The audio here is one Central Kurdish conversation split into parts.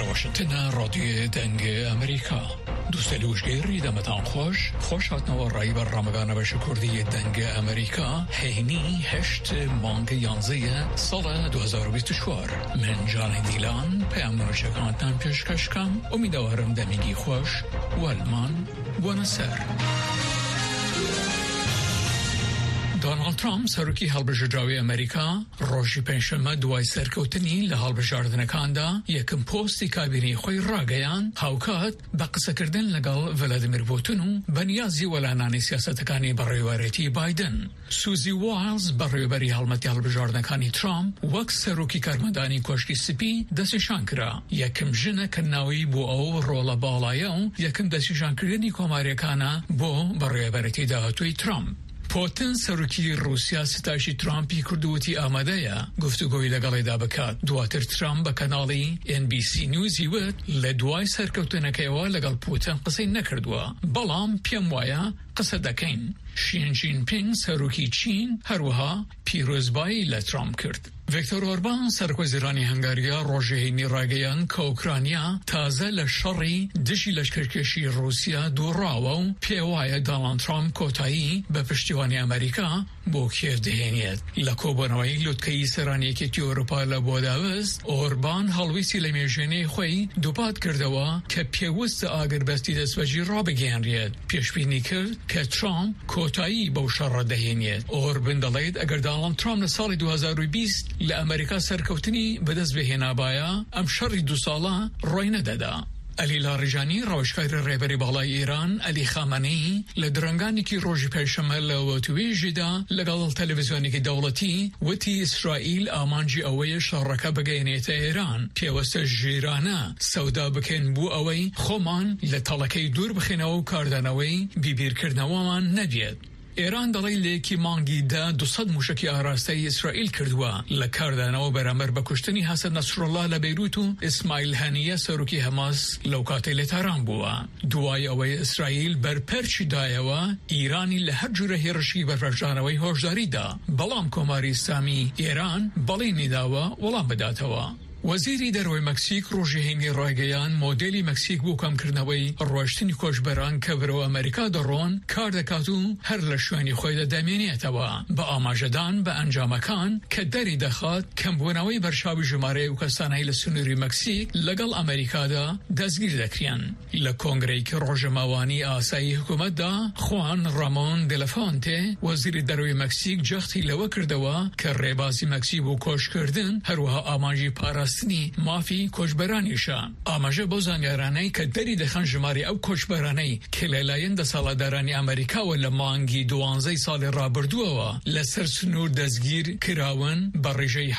واشنطن رادیو دنگ امریکا دوست لوشگیری دمتان خوش هاتنو رای برنامه‌گان بش کردی دنگ امریکا هینی 8 مانگ 11 سال 2024 من جان دیلان پیام شکانتان پیشکش کم امیدوارم دمیگی خوش والمان بونسر. دونالد ترامپ سەرۆکی هەڵبژێردراوی ئەمریکا ڕۆژی پێنجشەممە دوای سەرکەوتنی لە هەڵبژاردنەکاندا یەکەم پۆستی کابینەی خۆی ڕاگەیاند هاوکات بە قسەکردن لەگەڵ ڤلادیمیر پوتین و بەنیازی وەلانانی سیاسەتەکانی بەڕێوەبەرێتی بایدن. سوزی وایلز بەڕێوەبەری هەڵمەتی هەڵبژاردنەکانی ترامپ وەک سەرۆکی کارمەندانی کۆشکی سپی دەستنیشان کرا. یەکەم ژنە کە ناوی بۆ ئەو ڕۆڵە باڵایە و یەکەم دەستنیشانکردنی کۆماریەکانە بۆ بەڕێوەبەرێتی داهاتووی ترامپ. پوتین سەرۆکی رووسیا ستایشی ترامپی کردووەتی ئامادەیە گفتوگۆی لەگەڵێدا بکات. دواتر ترامپ بە کەناڵی NBC نیوزی وت لە دوای سەرکەوتنەکەیەوە لەگەڵ پوتین قسەی نەکردووە، بەڵام پێم وایە قسە دەکەین. شین جینپینگ سەرۆکی چین هەروەها پیرۆزبایی لە ترامپ کرد. ڤیکتۆر ئۆربان سەرۆکوەزیرانی هەنگاریا ڕۆژێهێنی ڕاگەیان کە ئوکرانیا تازە لە شەڕی دژی لەشکرکێشی رووسیا دووڕاوە و پێوایە دۆناڵد ترامپ کۆتایی بە پشتیوانی ئەمریکا بۆ کێو دەهێنێت. لە کۆبوونەوەی لوتکەی سەرانیەکێتی ئەوروپا لە بۆ داوەست ئۆربان هەڵویستی لە مێژوێنەی خۆی دووپات کردەوە کە پێویستە ئاگربەستی دەستبەجی ڕابگەیەنرێت. پێشبینی کرد کە ترامپ کۆتایی بەو شەڕە دەهێنێت. ئۆربن دەڵێت ئەگەر دۆناڵد ترامپ لە ساڵی 2020 لە ئەمریکا سەرکەوتنی بەدەست بهێنابایە ئەم شەڕی 2 ساڵە ڕۆی نەدەدا. ئەلی لاڕیژانی ڕەوشکاری ڕێبەری باڵای ئێران ئەلی خامانەی لە درەنگانێکی ڕۆژی پێنجشەممە لە وەتوێژیدا لەگەڵ تەلەڤیزیۆنێکی دەوڵەتی وتی ئیسرائیل ئامانجی ئەوەیە شەڕەکە بگەێنێتە ئێران. پێوەستە ژێرانە سەودا بکەین بۆ ئەوەی خۆمان لە تەڵەکەی دوور بخینەوە و کاردانەوەی بیبیرکردنەوەمان نەبێت. ئێران دەڵێ لەیەکی مانگی 200 موشکی ئاراستەی ئیسرائیل کردووە لە کاردانەوە بەرامبەر بە کوشتنی حەسەن نەسڕڵڵا لە بەیروت و ئیسماعیل هەنیە سەرۆکی هەماس لەو کاتەی لە تاران بووە. دوای ئەوەی ئیسرائیل بەرپەرچی دایەوە ئیرانی لە هەر جورە هێرشی بەرپەرشانەوەی هۆشداریدا، بەڵام کۆماری ئیسلامی ئێران بەڵێنی داوە وەڵام بداتەوە. وەزیری دەرەوەی مەکسیک ڕۆژێهێنی ڕاگەیان مۆدێلی مەکسیک بۆ کەمکردنەوەی ڕۆشتنی کۆچبەران کە بەرەو ئەمریکا دەڕۆن کار دەکات و هەر لە شوێنی خۆی دەمێنێتەوە بە ئاماژەدان بە ئەنجامەکان کە دەری دەخات کەمبوونەوەی بەرچاوی ژمارەی و کەسانەی لە سنووری مەکسیک لەگەڵ ئەمریکادا دەستگیر دەکرێن. لە کۆنگرەیەکی ڕۆژەماوانی ئاسایی حکوومەتدا خوان ڕامۆن دلەفانتێ وەزیری دەرەوەی مەکسیک جەختی لەوە کردەوە کە ڕێبازی مەکسیک بۆ کۆچکردن هەروەها ئاماژی مافی کۆچبەرانیشە. ئاماژە بۆ زانیارانەی کە دەری دەخەن ژماری ئەو کۆچبەرانەی کە لەلایەن دەسەڵاتدارانی ئەمریکاوە لە مانگی 12 ساڵی ڕابردووەوە لەسەر سنوور دەستگیر کراون بە ڕێژەی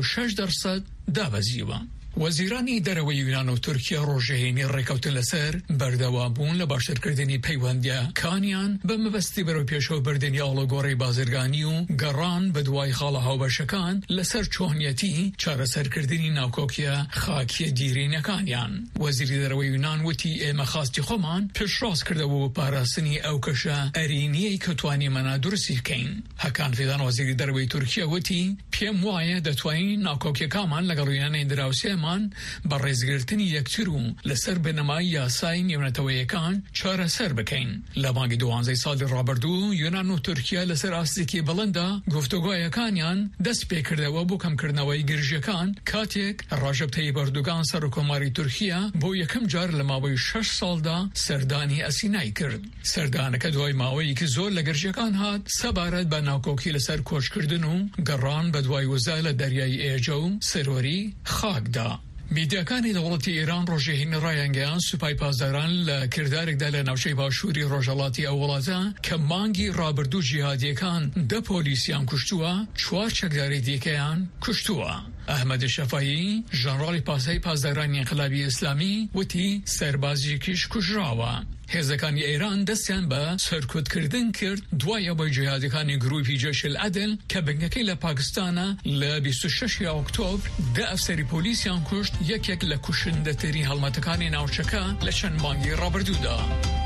76% دابەزیوە. وەزیرانی دەرەوەی یونان و تورکیا ڕۆژێهێنی ڕێکەوتن لەسەر بەردەوامبوون لە باشترکردنی پەیوەندیەکانیان بە مەبەستی بەرەو پێشەوە بردننی ئاڵۆگۆڕی بازرگانی و گەڕان بە دوای خاڵە هاوبەشەکان لەسەر چۆنیەتی چارەسەرکردنی ناوکۆکیە خاکیە دیرینەکانیان. وەزیری دەرەوەی یونان وتی ئێمە خاستی خۆمان پێشڕاست کردەوە بۆ پاراستنی ئەو کەشە ئەرینیەی کە توانیمەنا دروستی بکەین. هەکان فێدان وەزیری دەرەوەی تورکیا وتی پێم وایە دەتوانین ناوکۆکیەکانمان لەگەڵ یونانەی دراوسێ بە ڕێزگرتنی یەکتر و لەسەر بنەمای یاسای نێونەتەوەیەکان چارەسەر بکەین. لە مانگی 12 ساڵی ڕابردوو یونان و تورکیا لەسەر ئاستێکی بەڵەندا گفتوگۆیەکانیان دەست پێکردەوە بۆ کەمکردنەوەی گرژەکان کاتێک ڕەجەب تەیب ئەردوغان سەرۆکۆماری تورکیا بۆ یەکەم جار لە ماوەی 6 ساڵدا سەردانی ئەسینای کرد. سەردانەکە دوای ماوەیەکی زۆر لە گرژەکان هات سەبارەت بە ناوکۆکی لەسەر کۆچکردن و گەڕان بە دوای وزای لە دەریای ئێجە و سەرۆری خاکدا. میدیاکانی دەوڵەتی ئێران ڕۆژێهێنی ڕایانگەیان سوپای پاسداران لە کردارێکدا لە ناوچەی باشووری ڕۆژهەڵاتی ئەو وڵاتە کە مانگی ڕابردوو جیهادیەکان 10 پۆلیسیان کوشتووە، 4 چەکداری دیکەیان کوشتووە. ئەحمەد شەفایی ژەنڕاڵی پاسەی پاسدارانی ئینقلابی ئیسلامی وتی سەربازێکیش کوژراوە. هێزەکانی ئێران دەستیان بە سەرکوتکردن کرد دوای ئەوەی جیهادیەکانی گروپی جەیشل عەدل کە بنگەکەی لە پاکستانە لە 26 ئۆکتۆبر 10 ئەفسەری پۆلیسیان کوشت، یەکێک لە کوشندەترین هەڵمەتەکانی ناوچەکە لە چەند مانگی ڕابردوودا.